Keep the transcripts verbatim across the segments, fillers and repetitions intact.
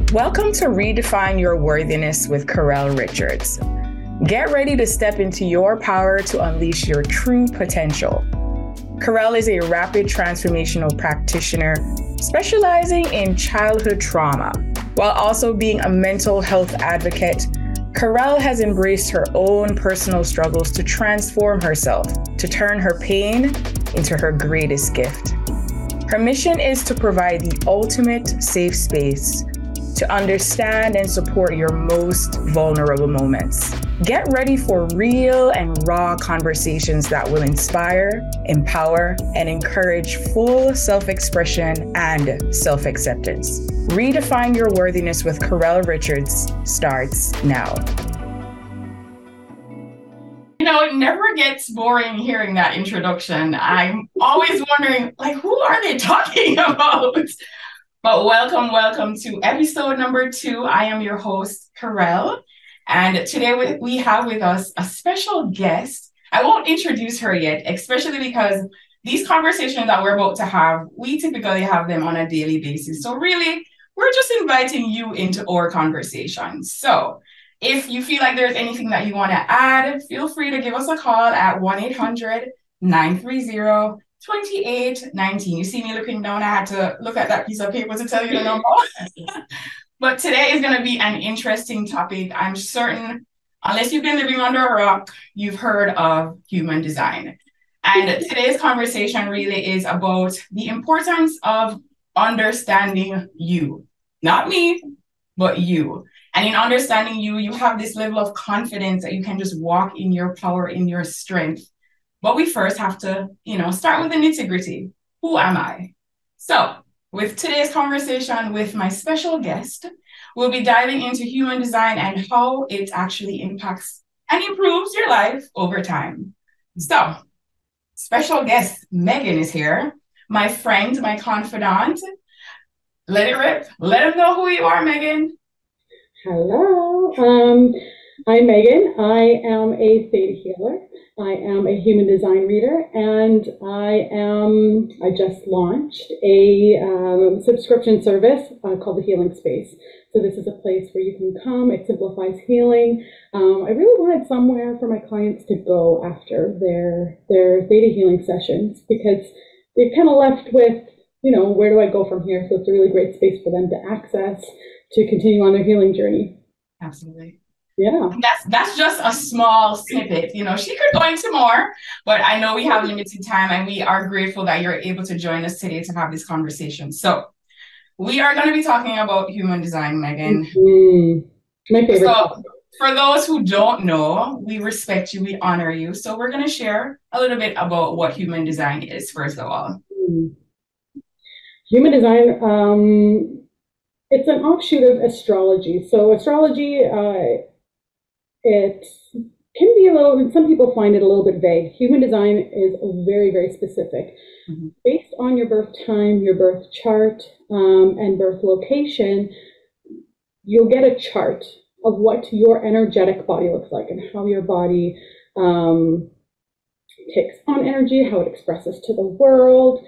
Welcome to Redefine Your Worthiness with Carell Richards. Get ready to step into your power to unleash your true potential. Carell is a rapid transformational practitioner specializing in childhood trauma. While also being a mental health advocate, Carell has embraced her own personal struggles to transform herself, to turn her pain into her greatest gift. Her mission is to provide the ultimate safe space to understand and support your most vulnerable moments. Get ready for real and raw conversations that will inspire, empower, and encourage full self-expression and self-acceptance. Redefine Your Worthiness with Carell Richards starts now. You know, it never gets boring hearing that introduction. I'm always wondering, like, who are they talking about? But welcome, welcome to episode number two. I am your host, Carell. And today we have with us a special guest. I won't introduce her yet, especially because these conversations that we're about to have, we typically have them on a daily basis. So really, we're just inviting you into our conversation. So if you feel like there's anything that you want to add, feel free to give us a call at one eight hundred nine three zero twenty-eight nineteen. You see me looking down, I had to look at that piece of paper to tell you the number. But today is going to be an interesting topic. I'm certain, unless you've been living under a rock, you've heard of human design. And today's conversation really is about the importance of understanding you. Not me, but you. And in understanding you, you have this level of confidence that you can just walk in your power, in your strength. But we first have to, you know, start with the nitty-gritty. Who am I? So with today's conversation with my special guest, we'll be diving into human design and how it actually impacts and improves your life over time. So special guest Megan is here, my friend, my confidant. Let it rip. Let them know who you are, Megan. Hello. Um, I'm Megan. I am a theta healer. I am a human design reader, and I am, I just launched a um, subscription service uh, called The Healing Space. So this is a place where you can come. It simplifies healing. Um, I really wanted somewhere for my clients to go after their, their theta healing sessions, because they've kind of left with, you know, where do I go from here? So it's a really great space for them to access to continue on their healing journey. Absolutely. Yeah. That's that's just a small snippet. You know, she could go into more, but I know we have limited time, and we are grateful that you're able to join us today to have this conversation. So we are going to be talking about human design, Megan. Mm-hmm. My favorite. So for those who don't know, we respect you, we honor you. So we're going to share a little bit about what human design is, first of all. Mm. Human design, um, it's an offshoot of astrology. So astrology, uh, it can be a little, some people find it a little bit vague. Human design is very, very specific. Mm-hmm. Based on your birth time, your birth chart, um, and birth location, you'll get a chart of what your energetic body looks like and how your body um, takes on energy, how it expresses to the world.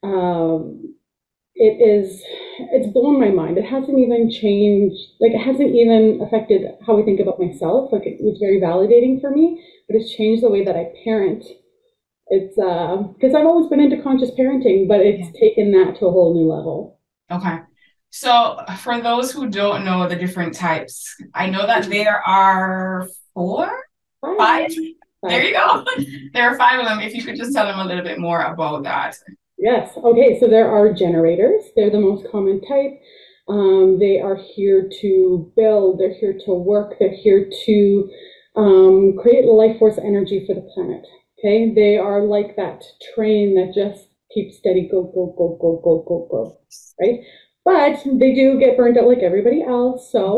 Um, It is, it's blown my mind. It hasn't even changed, like it hasn't even affected how I think about myself. Like it was very validating for me, but it's changed the way that I parent. It's, uh, because I've always been into conscious parenting, but it's taken that to a whole new level. Okay. So for those who don't know the different types, I know that there are four, five. five? five. There you go. There are five of them. If you could just tell them a little bit more about that. Yes. Okay. So there are generators. They're the most common type. Um, they are here to build. They're here to work. They're here to um, create life force energy for the planet. Okay. They are like that train that just keeps steady. Go, go, go, go, go, go, go. Right. But they do get burned out like everybody else. So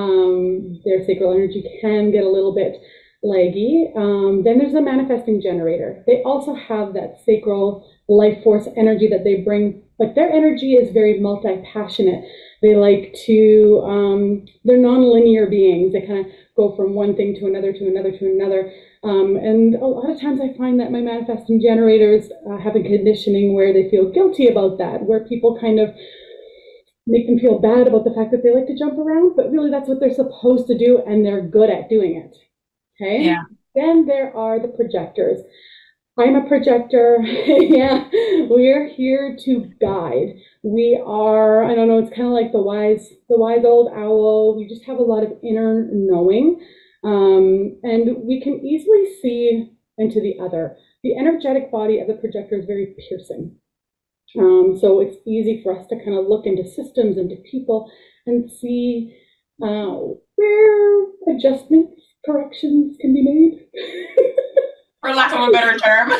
um, their sacral energy can get a little bit laggy. Um, then there's the manifesting generator. They also have that sacral life force energy that they bring. Like their energy is very multi-passionate. They like to, um, they're non-linear beings. They kind of go from one thing to another, to another, to another. Um, and a lot of times I find that my manifesting generators uh, have a conditioning where they feel guilty about that, where people kind of make them feel bad about the fact that they like to jump around, but really that's what they're supposed to do and they're good at doing it. Okay? Yeah. Then there are the projectors. I'm a projector. Yeah, we're here to guide. We are, I don't know, it's kind of like the wise, the wise old owl. We just have a lot of inner knowing. Um, and we can easily see into the other. The energetic body of the projector is very piercing. Um, so it's easy for us to kind of look into systems, into people, and see uh, where adjustments, corrections can be made. For lack of a better term.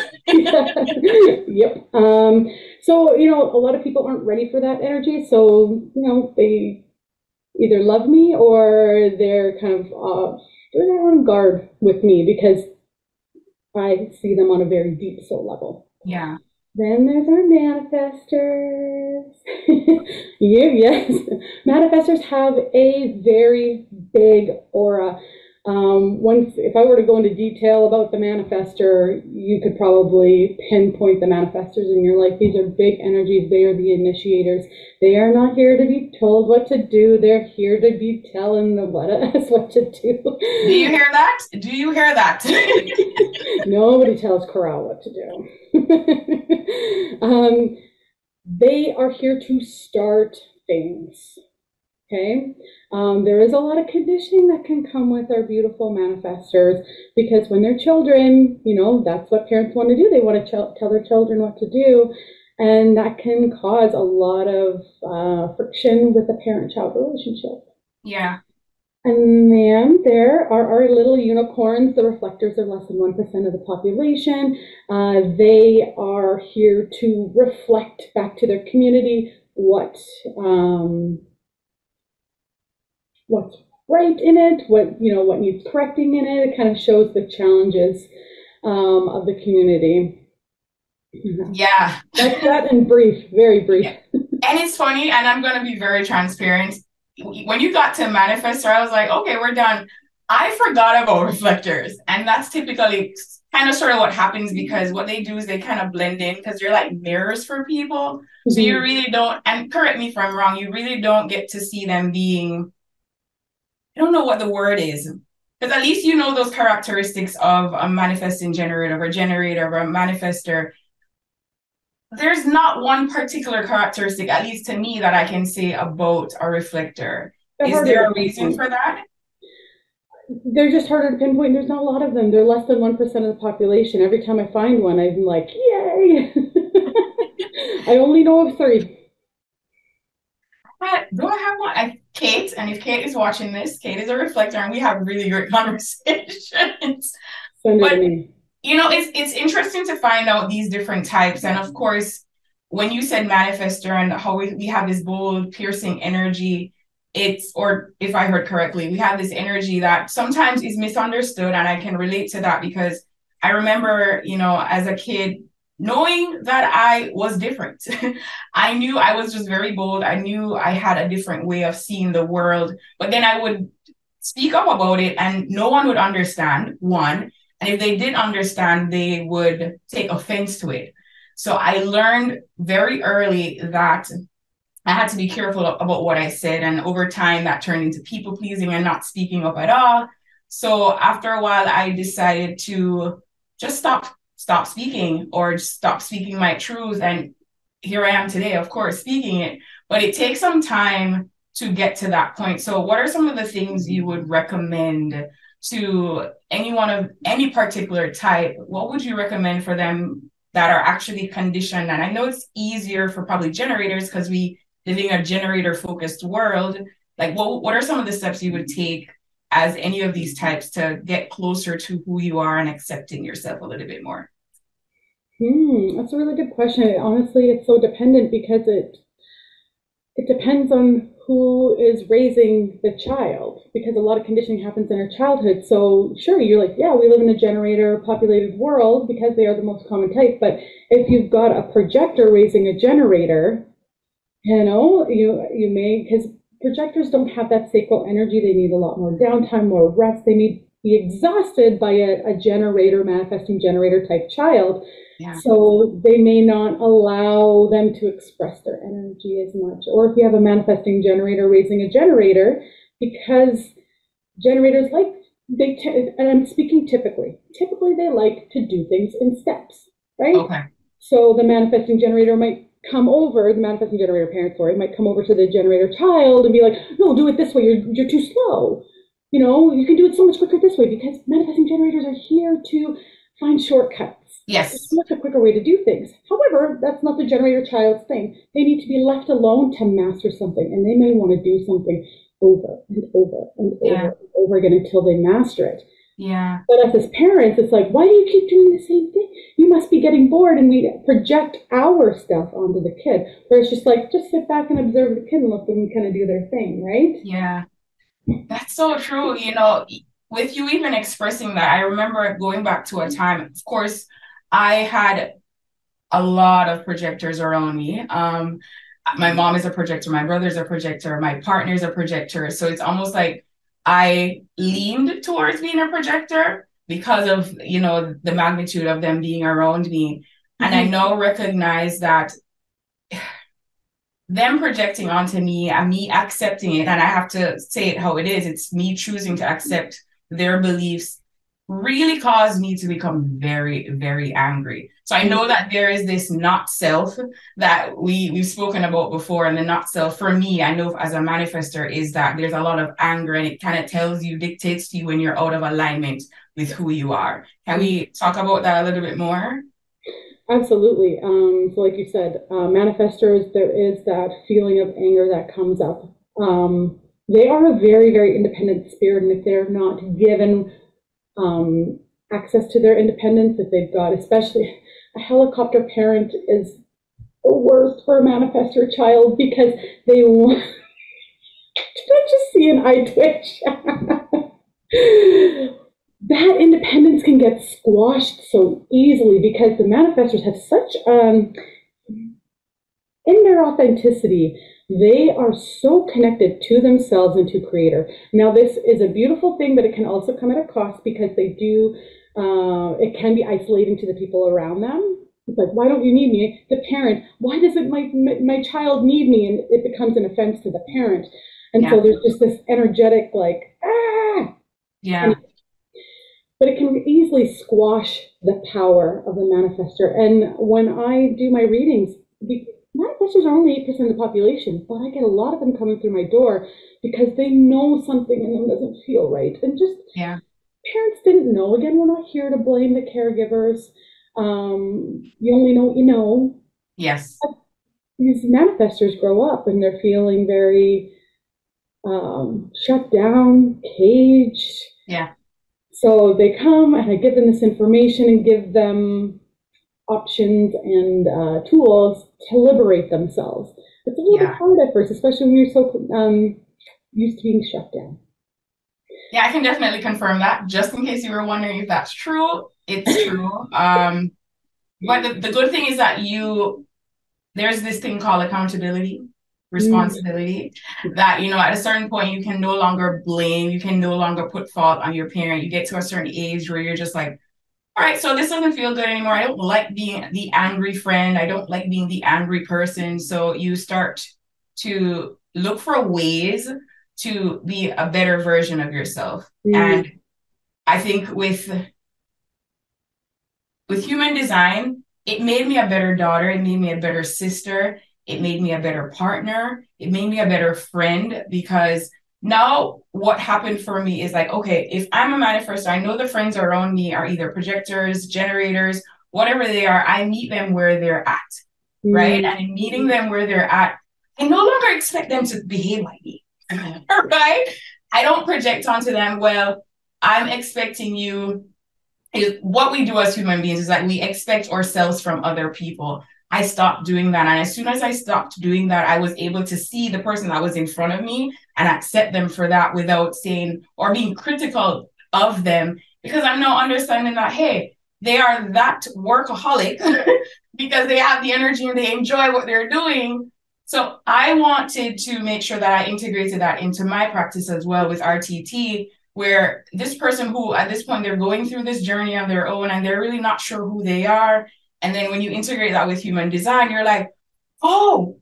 Yep. Um, so, you know, a lot of people aren't ready for that energy. So, you know, they either love me or they're kind of uh, they're on guard with me because I see them on a very deep soul level. Yeah. Then there's our manifestors. Yeah, yes. Manifestors have a very big aura. Um, once, if I were to go into detail about the manifestor, you could probably pinpoint the manifestors in your life. These are big energies. They are the initiators. They are not here to be told what to do. They're here to be telling the what us what to do. Do you hear that? Do you hear that? Nobody tells Corral what to do. um, they are here to start things. Okay, um, there is a lot of conditioning that can come with our beautiful manifestors because when they're children, you know, that's what parents want to do. They want to ch- tell their children what to do, and that can cause a lot of uh, friction with the parent-child relationship. Yeah. And then there are our little unicorns. The reflectors are less than one percent of the population. Uh, they are here to reflect back to their community what um, what's right in it, what, you know, what needs correcting in it. It kind of shows the challenges um, of the community. Yeah. That's that in brief, very brief. Yeah. And it's funny, and I'm going to be very transparent. When you got to manifestor, I was like, okay, we're done. I forgot about reflectors. And that's typically kind of sort of what happens because what they do is they kind of blend in because you're like mirrors for people. Mm-hmm. So you really don't, and correct me if I'm wrong, you really don't get to see them being, I don't know what the word is, because at least you know those characteristics of a manifesting generator or a generator or a manifestor. There's not one particular characteristic, at least to me, that I can say about a reflector. Is there a reason for that? They're just harder to pinpoint. There's not a lot of them. They're less than one percent of the population. Every time I find one, I'm like, yay! I only know of three. Do I have one? I, Kate, and if Kate is watching this, Kate is a reflector, and we have really great conversations. Send it but, to me. You know, it's it's interesting to find out these different types. And of course, when you said manifestor and how we, we have this bold, piercing energy, it's, or if I heard correctly, we have this energy that sometimes is misunderstood. And I can relate to that because I remember, you know, as a kid, knowing that I was different. I knew I was just very bold. I knew I had a different way of seeing the world, but then I would speak up about it and no one would understand, one. And if they did understand, they would take offense to it. So I learned very early that I had to be careful about what I said. And over time, that turned into people pleasing and not speaking up at all. So after a while, I decided to just stop stop speaking or stop speaking my truth. And here I am today, of course, speaking it. But it takes some time to get to that point. So what are some of the things you would recommend to anyone of any particular type? What would you recommend for them that are actually conditioned? And I know it's easier for probably generators because we live in a generator focused world. Like what, what are some of the steps you would take as any of these types to get closer to who you are and accepting yourself a little bit more? Hmm, that's a really good question. Honestly, it's so dependent because it it depends on who is raising the child, because a lot of conditioning happens in our childhood. So sure, you're like, yeah, we live in a generator populated world because they are the most common type. But if you've got a projector raising a generator, you know, you you may, because projectors don't have that sacral energy. They need a lot more downtime, more rest. They need be exhausted by a, a generator, manifesting generator type child. Yeah. So they may not allow them to express their energy as much. Or if you have a manifesting generator raising a generator, because generators like, they t- and I'm speaking typically, typically they like to do things in steps, right? Okay. So the manifesting generator might come over, the manifesting generator parent, sorry, might come over to the generator child and be like, no, do it this way, you're, you're too slow. You know, you can do it so much quicker this way, because manifesting generators are here to find shortcuts. Yes. It's much a quicker way to do things. However, that's not the generator child's thing. They need to be left alone to master something, and they may want to do something over and over and over Yeah. and over again until they master it. Yeah. But us as parents, it's like, why do you keep doing the same thing? You must be getting bored, and we project our stuff onto the kid. Where it's just like, just sit back and observe the kid and let them kind of do their thing, right? Yeah. That's so true. You know, with you even expressing that, I remember going back to a time, of course, I had a lot of projectors around me. Um, my mom is a projector, my brother's a projector, my partner's a projector. So it's almost like I leaned towards being a projector because of, you know, the magnitude of them being around me. And I now recognize that them projecting onto me and me accepting it, and I have to say it how it is, it's me choosing to accept their beliefs, really caused me to become very, very angry. So I know that there is this not self that we, we've spoken about before, and the not self for me, I know as a manifester, is that there's a lot of anger, and it kind of tells you, dictates to you when you're out of alignment with who you are. Can we talk about that a little bit more? Absolutely. Um, so like you said, uh, manifestors, there is that feeling of anger that comes up. Um, they are a very, very independent spirit, and if they're not given um, access to their independence, if they've got, especially a helicopter parent is the worst for a manifestor child, because they want, did I just see an eye twitch? That independence can get squashed so easily because the manifestors have such, um, in their authenticity, they are so connected to themselves and to Creator. Now, this is a beautiful thing, but it can also come at a cost, because they do, uh, it can be isolating to the people around them. It's like, why don't you need me? The parent, why doesn't my, my, my child need me? And it becomes an offense to the parent. And yeah. So there's just this energetic, like, ah! Yeah. And, but it can easily squash the power of the manifestor. And when I do my readings, the manifestors are only eight percent of the population, but I get a lot of them coming through my door because they know something in them doesn't feel right. And just, yeah. Parents didn't know. Again, we're not here to blame the caregivers. Um, you only know what you know. Yes. But these manifestors grow up and they're feeling very um, shut down, caged. Yeah. So they come and I give them this information and give them options and uh, tools to liberate themselves. It's a little yeah. bit hard at first, especially when you're so um, used to being shut down. Yeah, I can definitely confirm that. Just in case you were wondering if that's true, it's true. Um, but the, the good thing is that you, there's this thing called accountability, responsibility, mm. that, you know, at a certain point, you can no longer blame, you can no longer put fault on your parent. You get to a certain age where you're just like, all right, so this doesn't feel good anymore. I don't like being the angry friend. I don't like being the angry person. So you start to look for ways to be a better version of yourself. Mm. And I think with, with human design, it made me a better daughter. It made me a better sister. It made me a better partner. It made me a better friend, because now what happened for me is like, okay, if I'm a manifestor, I know the friends around me are either projectors, generators, whatever they are. I meet them where they're at, mm. right? And in meeting them where they're at, I no longer expect them to behave like me, right? I don't project onto them, well, I'm expecting you. Is what we do as human beings is that we expect ourselves from other people. I stopped doing that. And as soon as I stopped doing that, I was able to see the person that was in front of me and accept them for that without saying or being critical of them, because I'm now understanding that, hey, they are that workaholic because they have the energy and they enjoy what they're doing. So I wanted to make sure that I integrated that into my practice as well with R T T, where this person who at this point they're going through this journey on their own and they're really not sure who they are. And then when you integrate that with human design, you're like, oh,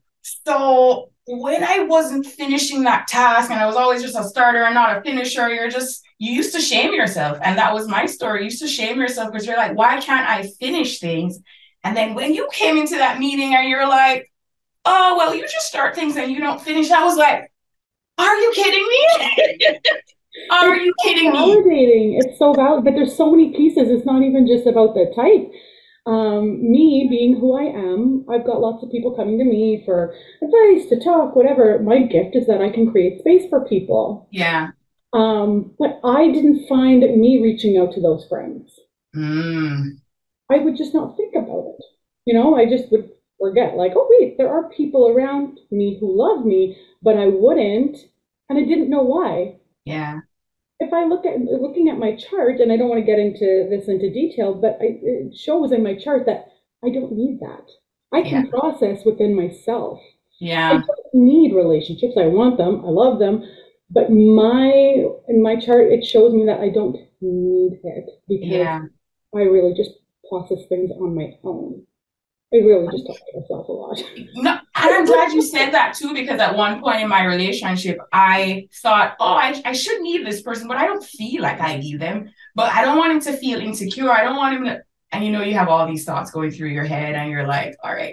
so when I wasn't finishing that task and I was always just a starter and not a finisher, you're just, you used to shame yourself. And that was my story. You used to shame yourself because you're like, why can't I finish things? And then when you came into that meeting and you're like, oh, well, you just start things and you don't finish. I was like, are you kidding me? Are it's you so kidding validating. me? It's so valid, but there's so many pieces. It's not even just about the type. Um, me being who I am, I've got lots of people coming to me for advice, to talk, whatever. My gift is that I can create space for people. Yeah. Um, but I didn't find me reaching out to those friends. Mm. I would just not think about it. You know, I just would forget, like, oh, wait, there are people around me who love me, but I wouldn't, and I didn't know why. Yeah. If I look at looking at my chart, and I don't want to get into this into detail, but I, it shows in my chart that I don't need that. I can Yeah. process within myself. I Yeah. don't need relationships. I want them. I love them. But my in my chart, it shows me that I don't need it because Yeah. I really just process things on my own. I really just talk to myself a lot. No, and I'm glad you said that too, because at one point in my relationship, I thought, oh, I, I should need this person, but I don't feel like I need them. But I don't want him to feel insecure. I don't want him to, and you know, you have all these thoughts going through your head, and you're like, all right,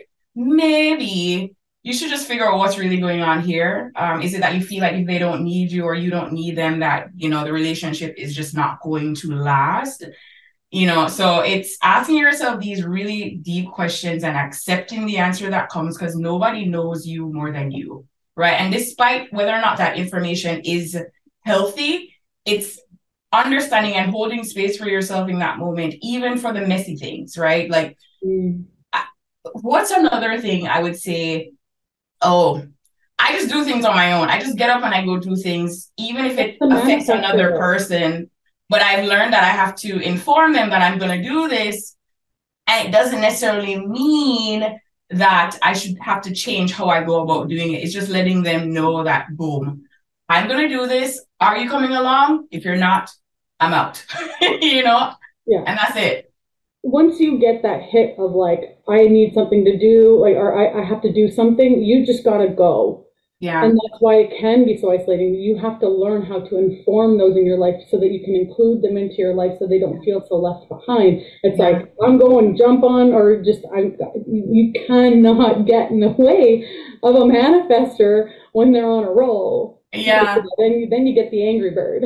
maybe you should just figure out what's really going on here. Um, is it that you feel like if they don't need you or you don't need them, that, you know, the relationship is just not going to last? You know, so it's asking yourself these really deep questions and accepting the answer that comes, because nobody knows you more than you, right? And despite whether or not that information is healthy, it's understanding and holding space for yourself in that moment, even for the messy things, right? Like, Mm. what's another thing I would say? Oh, I just do things on my own. I just get up and I go do things, even if it affects another person. But I've learned that I have to inform them that I'm going to do this. And it doesn't necessarily mean that I should have to change how I go about doing it. It's just letting them know that, boom, I'm going to do this. Are you coming along? If you're not, I'm out, you know? Yeah. And that's it. Once you get that hit of like, I need something to do, like, or I, I have to do something, you just got to go. Yeah. And that's why it can be so isolating. You have to learn how to inform those in your life so that you can include them into your life so they don't feel so left behind. It's Yeah. like, I'm going, jump on, or just, I'm, you cannot get in the way of a manifester when they're on a roll. Yeah. Then you, then you get the angry bird.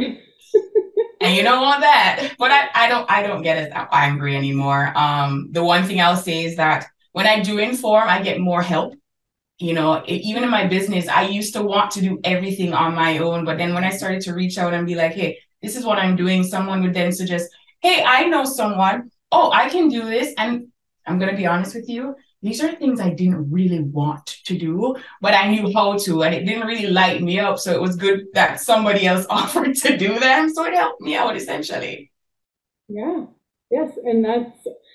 And you don't want that. But I, I don't I don't get as angry anymore. Um, the one thing I'll say is that when I do inform, I get more help. You know, it, even in my business, I used to want to do everything on my own. But then when I started to reach out and be like, hey, this is what I'm doing, someone would then suggest, hey, I know someone. Oh, I can do this. And I'm going to be honest with you. These are things I didn't really want to do, but I knew how to, and it didn't really light me up. So it was good that somebody else offered to do them. So it helped me out, essentially. Yeah. Yes. And that's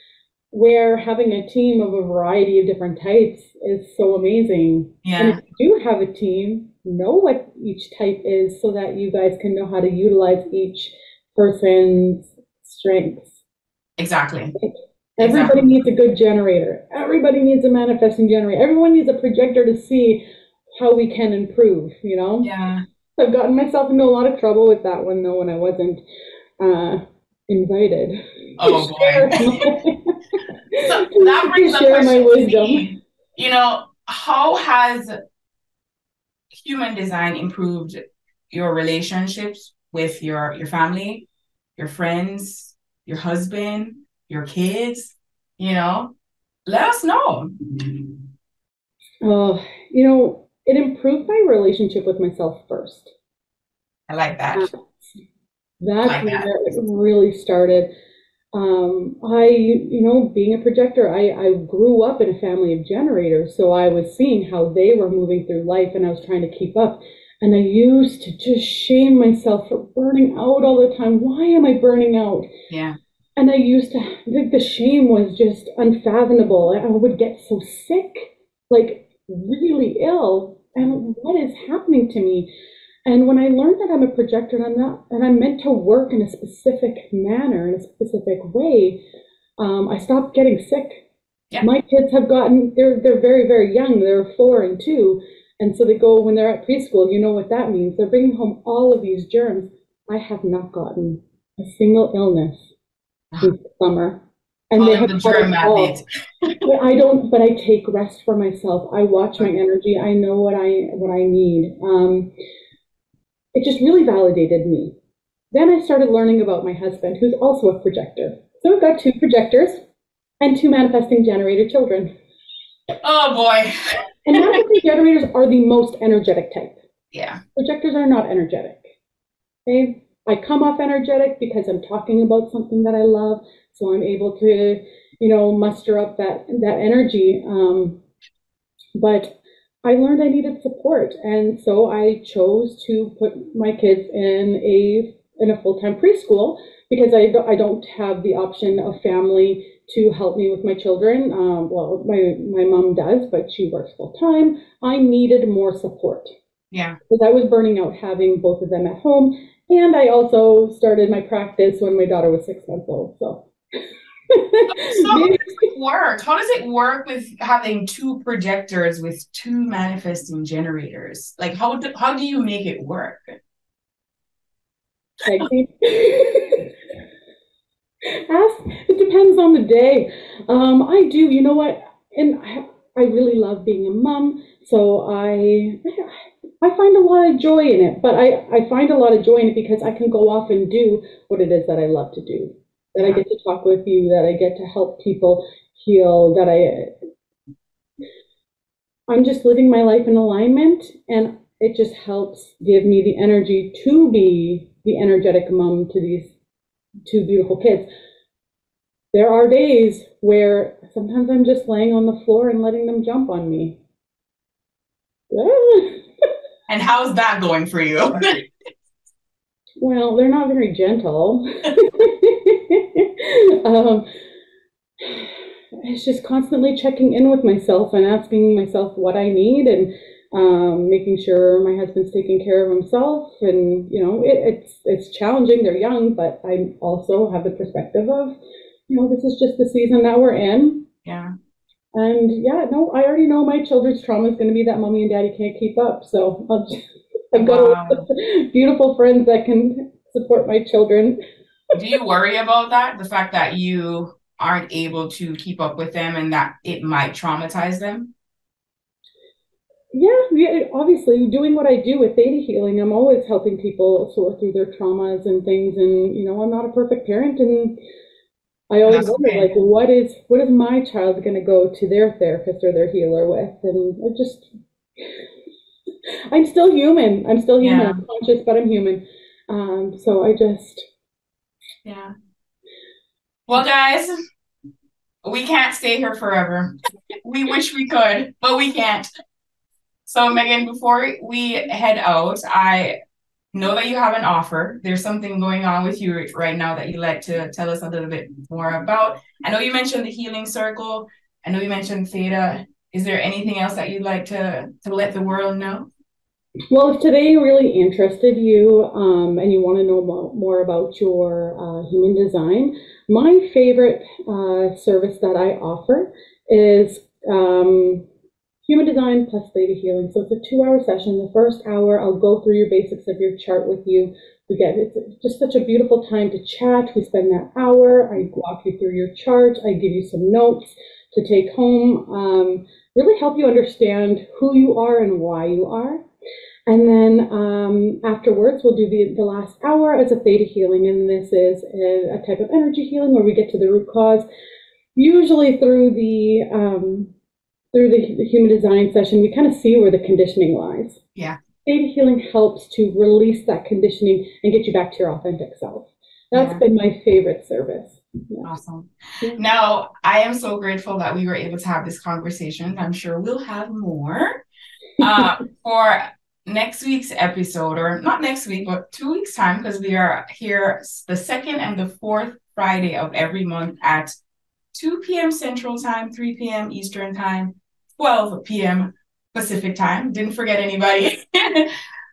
where having a team of a variety of different types is so amazing. Yeah. And if you do have a team, know what each type is so that you guys can know how to utilize each person's strengths. Exactly. Everybody exactly. needs a good generator. Everybody needs a manifesting generator. Everyone needs a projector to see how we can improve, you know? Yeah. I've gotten myself into a lot of trouble with that one, though, when I wasn't uh, invited. Oh, boy. So that brings up share my wisdom. Me. You know, how has human design improved your relationships with your, your family, your friends, your husband, your kids? You know, let us know. Oh, you know, it improved my relationship with myself first. I like that. That's, that's like where that. It really started. Um, I, you know, being a projector, I, I grew up in a family of generators, so I was seeing how they were moving through life, and I was trying to keep up. And I used to just shame myself for burning out all the time. Why am I burning out? Yeah. And I used to think the shame was just unfathomable. I would get so sick, like really ill. And what is happening to me? And when I learned that I'm a projector and I'm not, and I'm meant to work in a specific manner, in a specific way, um, I stopped getting sick. Yeah. My kids have gotten, they're, they're very, very young. They're four and two. And so they go, when they're at preschool, you know what that means. They're bringing home all of these germs. I have not gotten a single illness since the summer. And oh, they have the germ habit. I don't, but I take rest for myself. I watch my energy. I know what I, what I need. Um, it just really validated me. Then I started learning about my husband, who's also a projector. So I've got two projectors and two manifesting generator children. Oh boy. And manifesting generators are the most energetic type. Yeah. Projectors are not energetic. Okay? I come off energetic because I'm talking about something that I love. So I'm able to, you know, muster up that, that energy. Um, but I learned I needed support. And so I chose to put my kids in a, in a full-time preschool because I, I don't have the option of family to help me with my children. Um, well, my, my mom does, but she works full-time. I needed more support. Yeah. Because I was burning out having both of them at home. And I also started my practice when my daughter was six months old. So, so how does it work? How does it work with having two projectors with two manifesting generators? Like, how do, how do you make it work? Ask, it depends on the day. Um, I do, you know what? And I, I really love being a mom. So I, I find a lot of joy in it, but I, I find a lot of joy in it because I can go off and do what it is that I love to do, that I get to talk with you, that I get to help people heal, that I, I'm just living my life in alignment, and it just helps give me the energy to be the energetic mom to these two beautiful kids. There are days where sometimes I'm just laying on the floor and letting them jump on me. And how's that going for you? Well, they're not very gentle. um, it's just constantly checking in with myself and asking myself what I need, and um, making sure my husband's taking care of himself. And, you know, it, it's it's challenging. They're young, but I also have the perspective of, you know, this is just the season that we're in. Yeah. And yeah, no, I already know my children's trauma is going to be that mommy and daddy can't keep up. So I'll just, I've got wow. beautiful friends that can support my children. Do you worry about that? The fact that you aren't able to keep up with them and that it might traumatize them? Yeah, yeah, obviously doing what I do with theta healing, I'm always helping people sort through their traumas and things. And, you know, I'm not a perfect parent, and I always That's wonder, okay. like, what is what is my child going to go to their therapist or their healer with? And I just, I'm still human. I'm still human. Yeah. I'm conscious, but I'm human. Um, so I just, yeah. Well, guys, we can't stay here forever. We wish we could, but we can't. So, Megan, before we head out, I know that you have an offer. There's something going on with you right now that you'd like to tell us a little bit more about. I know you mentioned the Healing Circle. I know you mentioned Theta. Is there anything else that you'd like to, to let the world know? Well, if today really interested you um, and you want to know more, more about your uh, human design, my favorite uh, service that I offer is um, Human Design plus Theta Healing. So it's a two-hour session. The first hour, I'll go through your basics of your chart with you. We get it's just such a beautiful time to chat. We spend that hour. I walk you through your chart. I give you some notes to take home. Um, really help you understand who you are and why you are. And then um, afterwards, we'll do the, the last hour as a Theta Healing. And this is a, a type of energy healing where we get to the root cause. Usually through the um, through the, the human design session, we kind of see where the conditioning lies. Yeah. Theta Healing helps to release that conditioning and get you back to your authentic self. That's yeah. been my favorite service. Yeah. Awesome. Yeah. Now, I am so grateful that we were able to have this conversation. I'm sure we'll have more. Uh, for next week's episode, or not next week, but two weeks' time, because we are here the second and the fourth Friday of every month at two p.m. Central Time, three p.m. Eastern Time, twelve p.m. Pacific Time. Didn't forget anybody.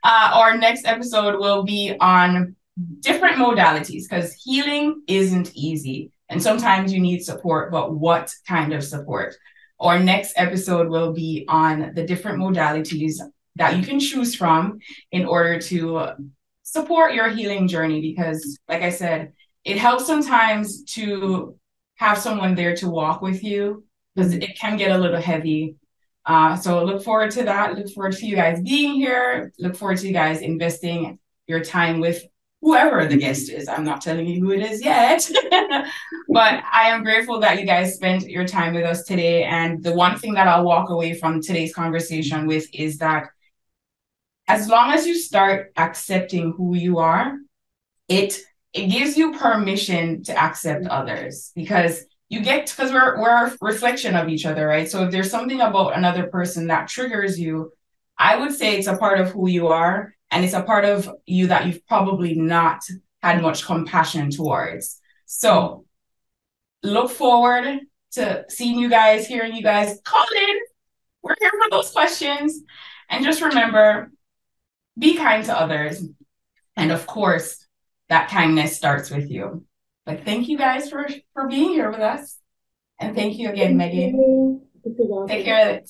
Uh, our next episode will be on different modalities because healing isn't easy. And sometimes you need support, but what kind of support? Our next episode will be on the different modalities that you can choose from in order to support your healing journey. Because, like I said, it helps sometimes to have someone there to walk with you because it can get a little heavy. Uh, so look forward to that. Look forward to you guys being here. Look forward to you guys investing your time with whoever the guest is. I'm not telling you who it is yet, but I am grateful that you guys spent your time with us today. And the one thing that I'll walk away from today's conversation with is that as long as you start accepting who you are, it it gives you permission to accept others, because you get, because we're we're a reflection of each other, right? So if there's something about another person that triggers you, I would say it's a part of who you are, and it's a part of you that you've probably not had much compassion towards. So look forward to seeing you guys, hearing you guys. Call in. We're here for those questions. And just remember, be kind to others. And of course, that kindness starts with you. But thank you guys for, for being here with us. And thank you again, thank Megan. You. Take care of it.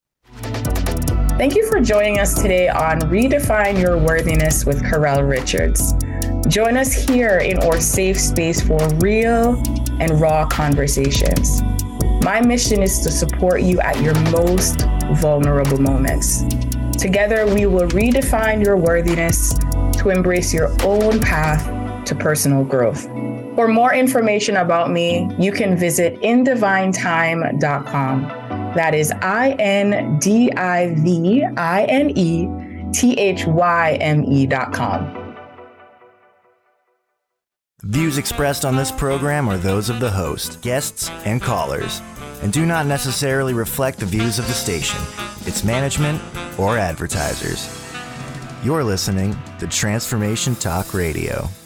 Thank you for joining us today on Redefine Your Worthiness with Karel Richards. Join us here in our safe space for real and raw conversations. My mission is to support you at your most vulnerable moments. Together, we will redefine your worthiness to embrace your own path to personal growth. For more information about me, you can visit in divine time dot com. That is I N D I V I N E T H Y M E dot com. Views expressed on this program are those of the host, guests, and callers, and do not necessarily reflect the views of the station, its management, or advertisers. You're listening to Transformation Talk Radio.